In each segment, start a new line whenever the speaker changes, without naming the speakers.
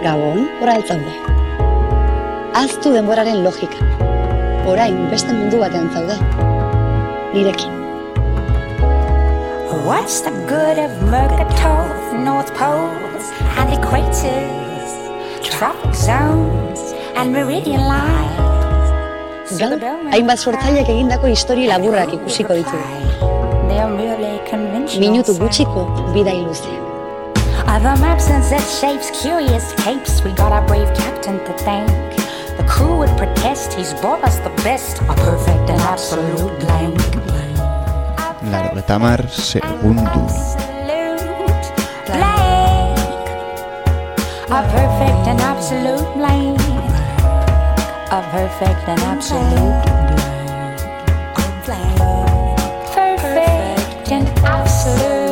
Gabon, ora altzaude. Aztu denboraren logika. Orain beste mundu batean zaude. Nirekin.
What's the good of Mercator, North Poles and equators, tropic zones and meridian lines?
Gaur, hainbat sortzaileak egindako histori laburrak ikusiko ditugu. Minutu gutxiko bidai luzeak.
Other maps and Z shapes, curious capes. We got our brave captain to thank. The crew would protest. He's brought us the best, a perfect and absolute blank.
Laurogetamar segundu.
A perfect and absolute blank. A perfect and absolute blank. Perfect and absolute.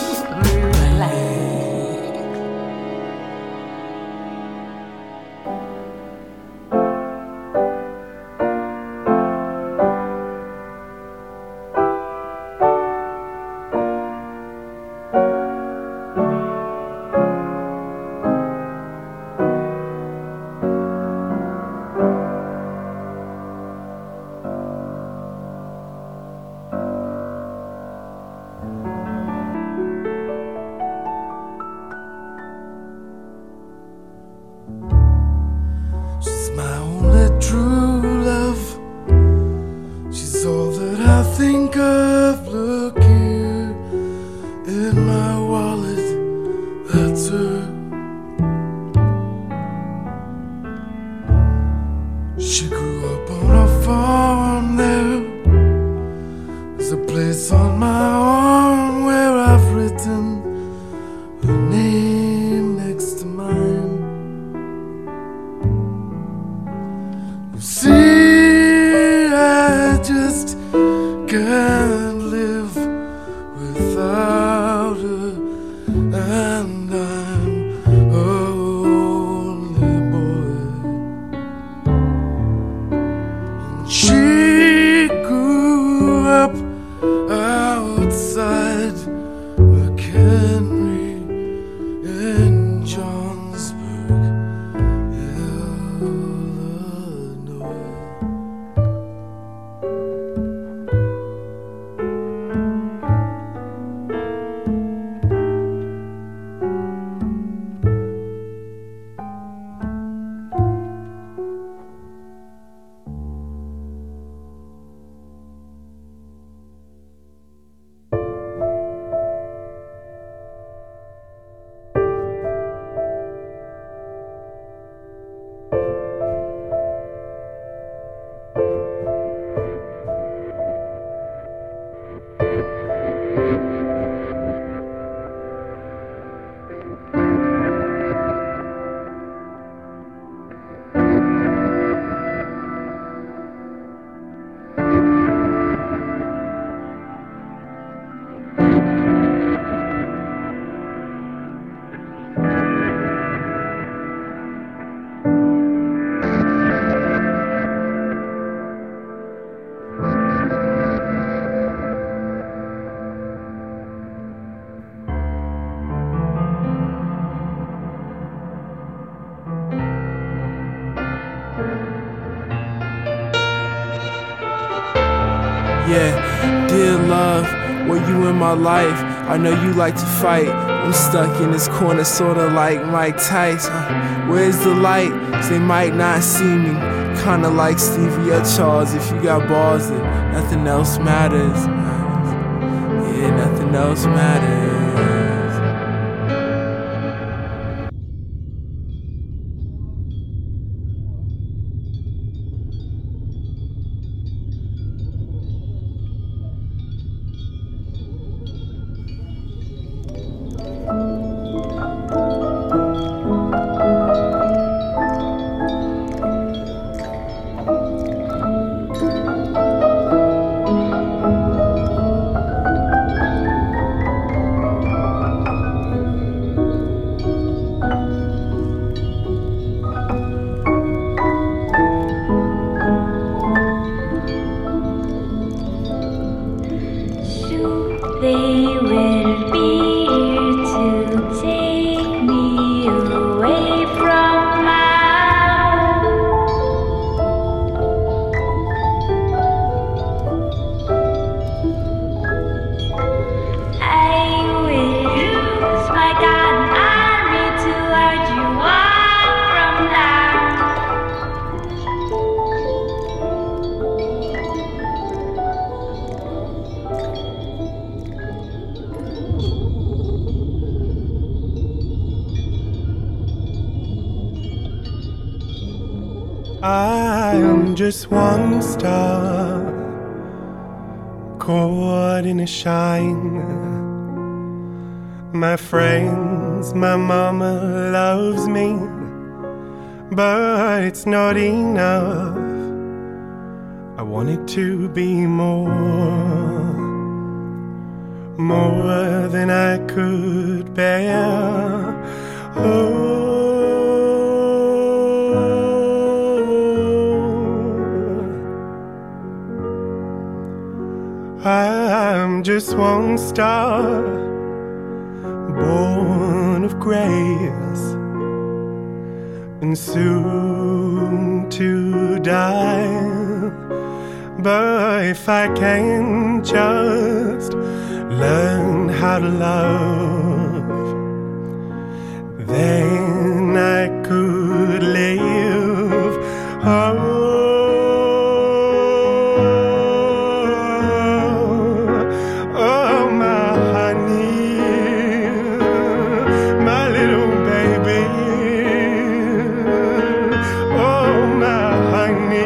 Yeah, dear love, were you in my life? I know you like to fight. I'm stuck in this corner, sorta like Mike Tyson. Where's the light? They might not see me. Kinda like Stevie or Charles. If you got balls, then nothing else matters. Yeah, nothing else matters.
I am just one star caught in a shine. My friends, my mama loves me, but it's not enough. I want it to be more than I could bear. Oh, I'm just one star, born of grace, and soon to die. But if I can just learn how to love, then I could live. Oh, my honey, my little baby. Oh, my honey.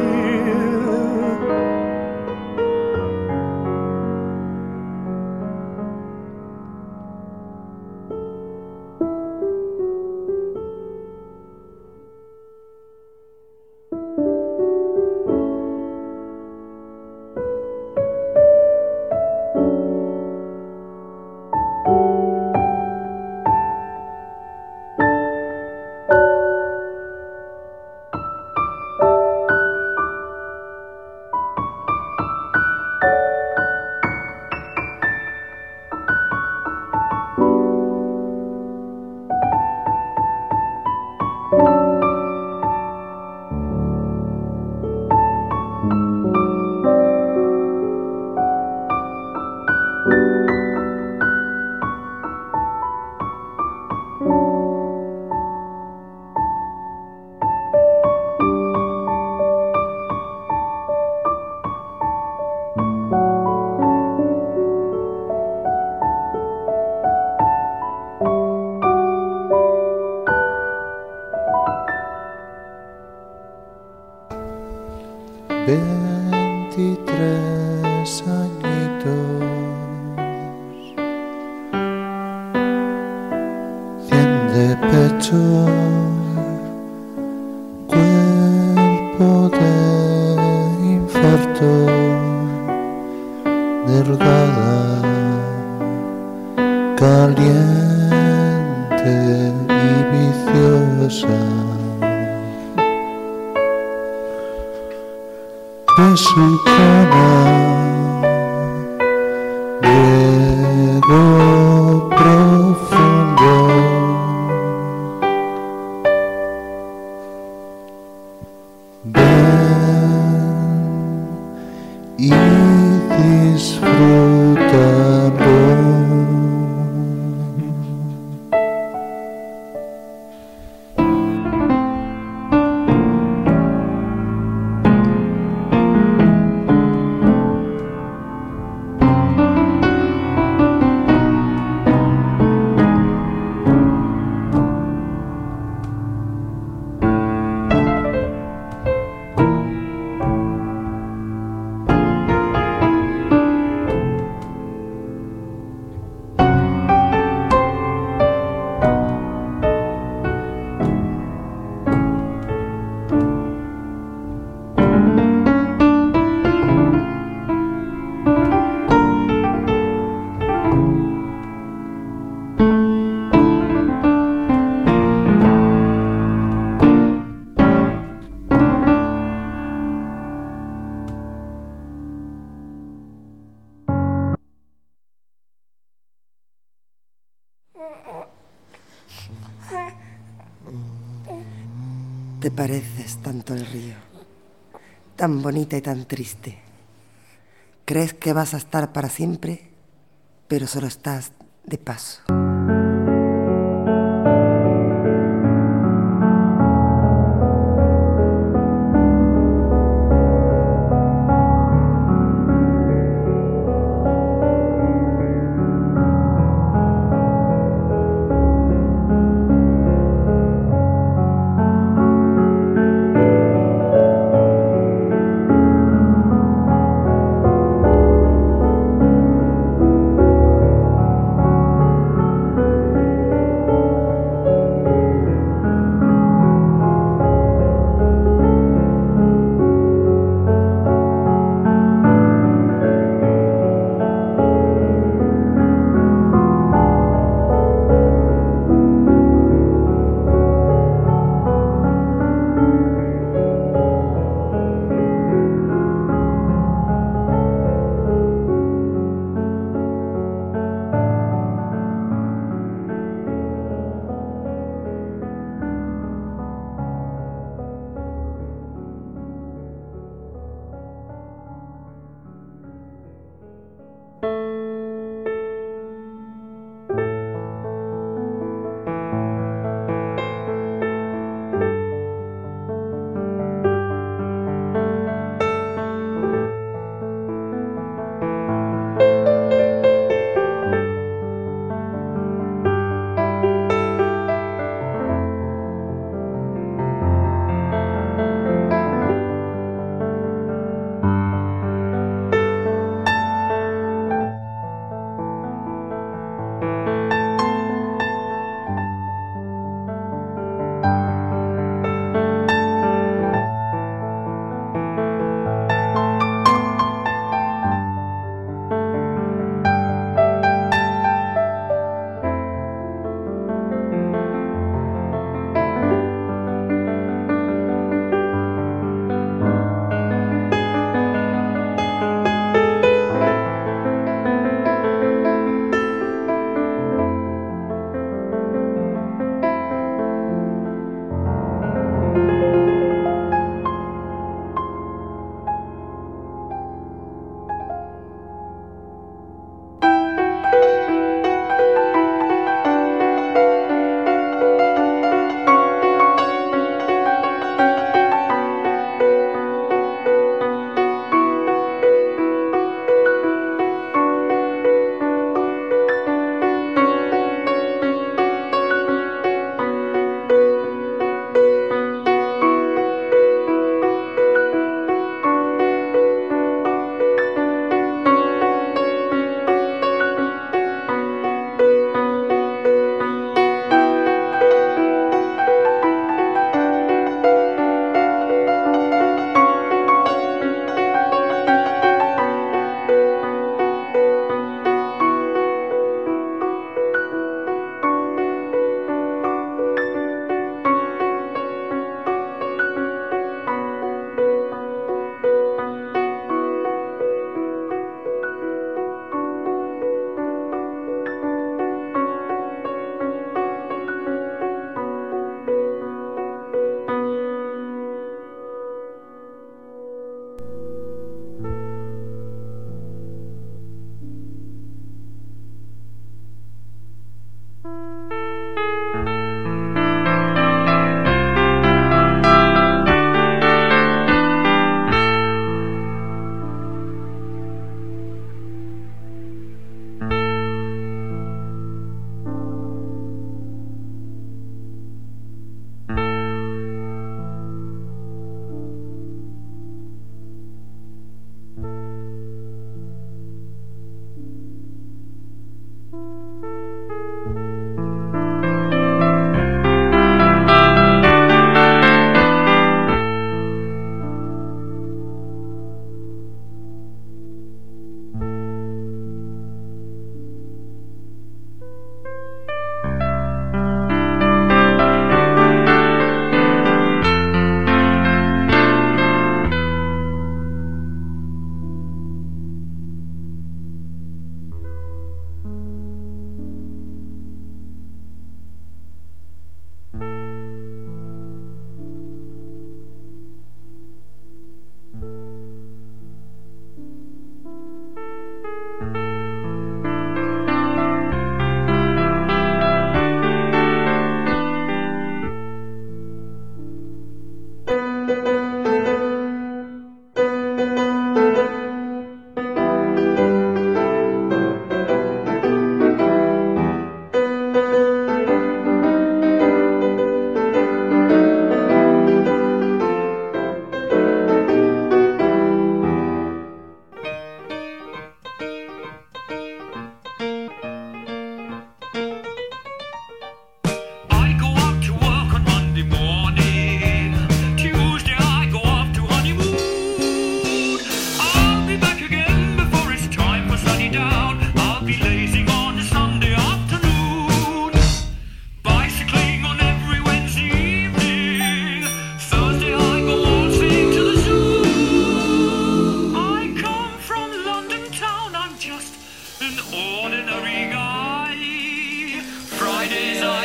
Te pareces tanto al río, tan bonita y tan triste. Crees que vas a estar para siempre, pero solo estás de paso.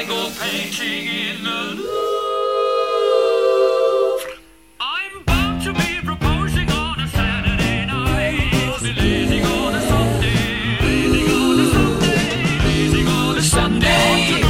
go painting in the Louvre. I'm bound to be proposing on a Saturday night. I'll be leaning on a Sunday, leaning on a Sunday, leaning on a Sunday afternoon.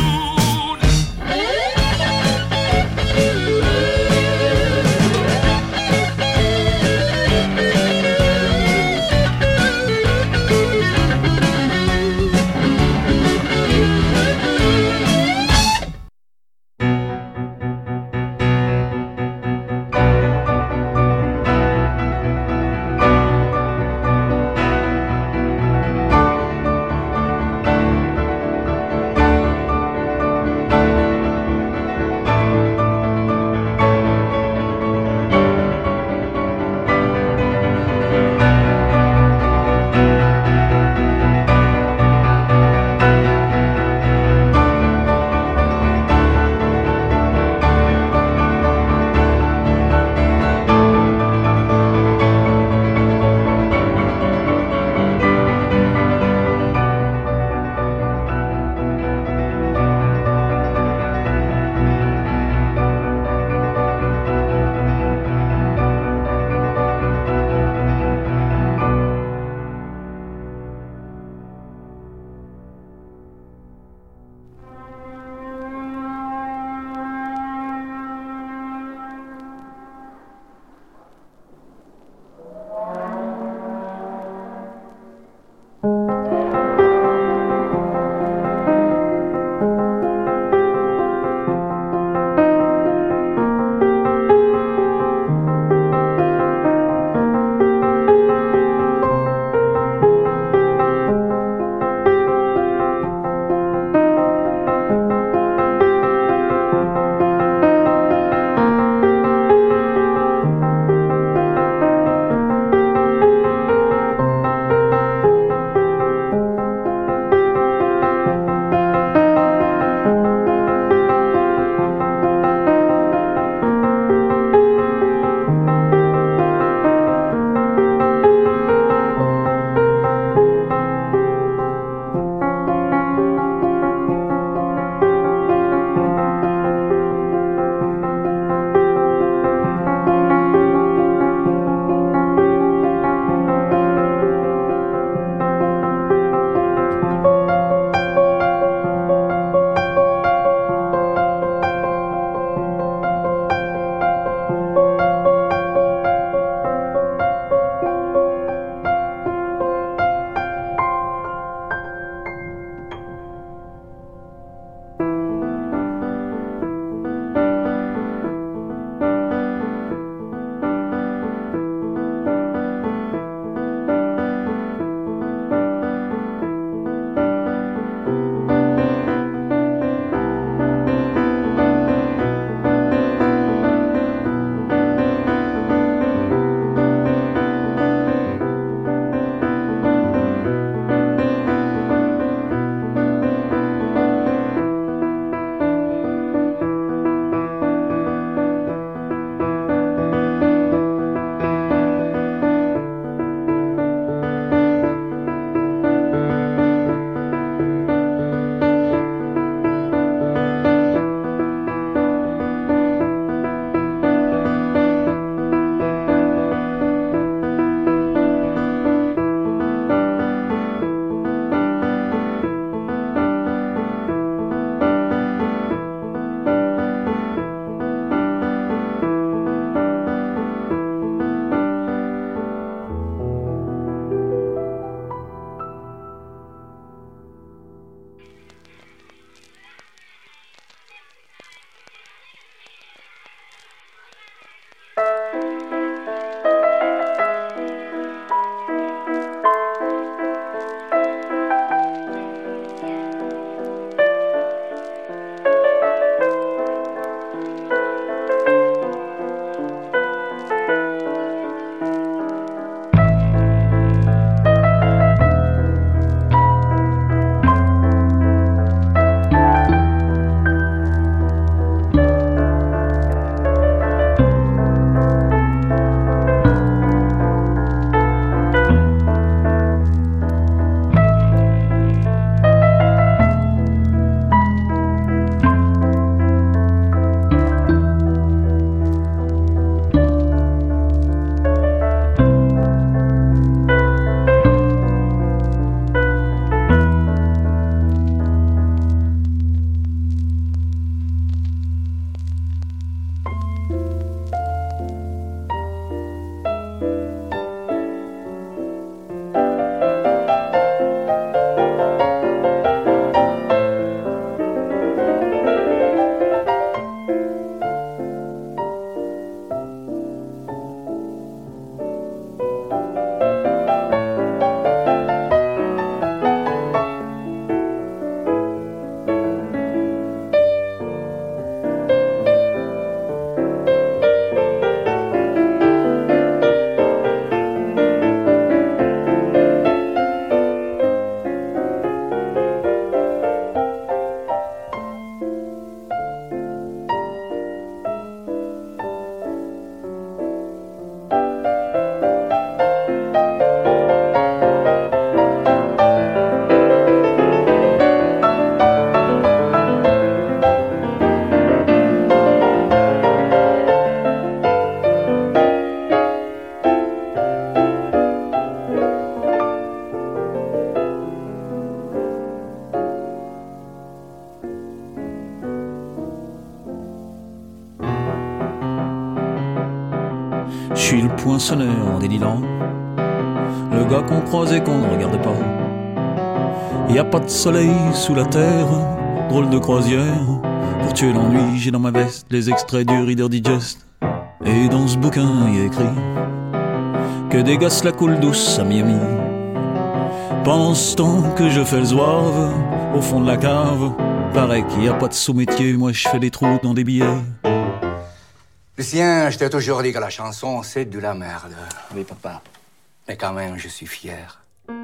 Je suis le poinçonneur des lilas, le gars qu'on croise et qu'on ne regarde pas. Y a pas de soleil sous la terre, drôle de croisière. Pour tuer l'ennui, j'ai dans ma veste les extraits du Reader Digest. Et dans ce bouquin, il y a écrit que des gosses la coulent douce à Miami. Pendant ce temps que je fais le zouave au fond de la cave, paraît qu'il n'y a pas de sous-métier, moi je fais des trous dans des billets.
Lucien, je t'ai toujours dit que la chanson, c'est de la merde. Oui, papa. Mais quand même, je suis fier.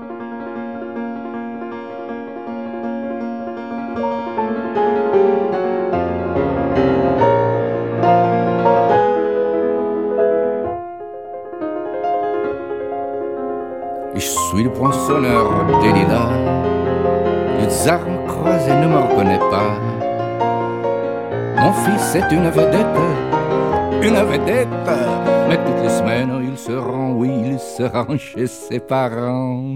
Je suis le poinçonneur des lilas. Le tsar croisé ne me reconnaît pas. Mon fils est une vedette. Mais toutes les semaines, il se rend, oui, il se rend chez ses parents.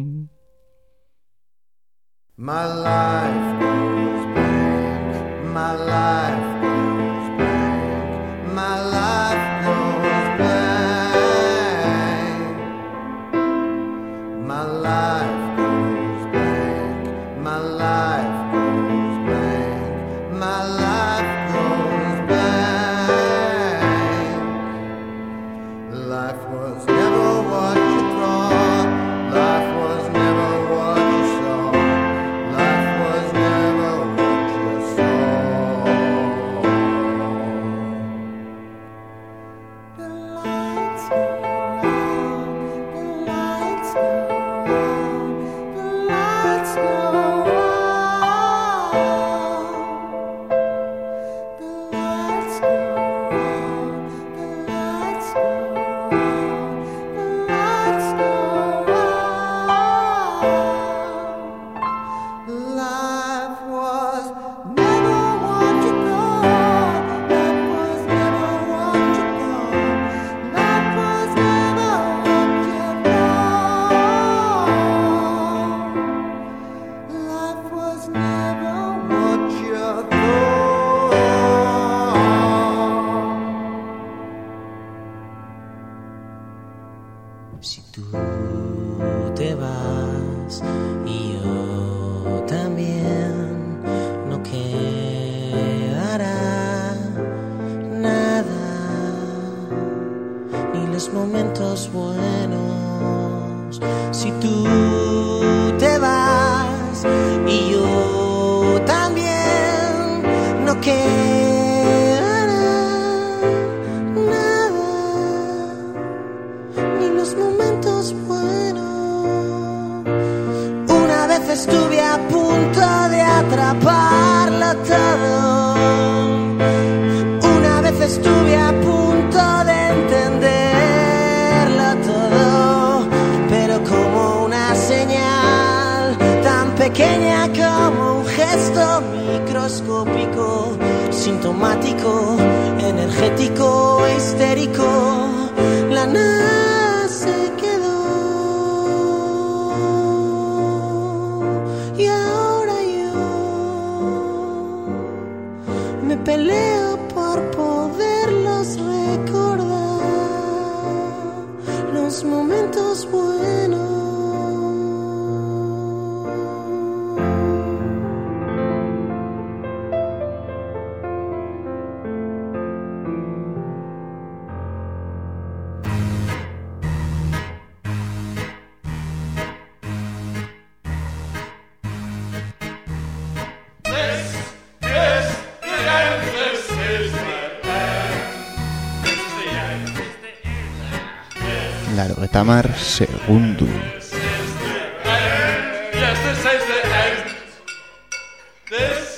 My life goes blank, my life goes blank, my life goes blank. My life goes blank, my life goes blank, my life goes blank. Life was never what you thought, life was never what you saw, life was never what you saw. The lights go round, the lights go round, the lights go round. The lights go round, the lights go round, the lights go round. Life was never what you thought. Life was never what you thought. Life was never what you thought. Life was never what you thought.
Si tú te vas y yo también, no quedará nada, ni los momentos buenos. Si tú te vas y yo también, no quedará nada, ni los momentos buenos. Una vez estuve a punto de atraparlo todo. Una vez estuve a punto de entenderlo todo. Pero como una señal tan pequeña como un gesto microscópico, sintomático, energético, histérico, la nada se quedó. Y ahora yo me peleo por poderlos recordar, los momentos buenos.
Laurogeita hamar segundu.
Yes, this is the end. This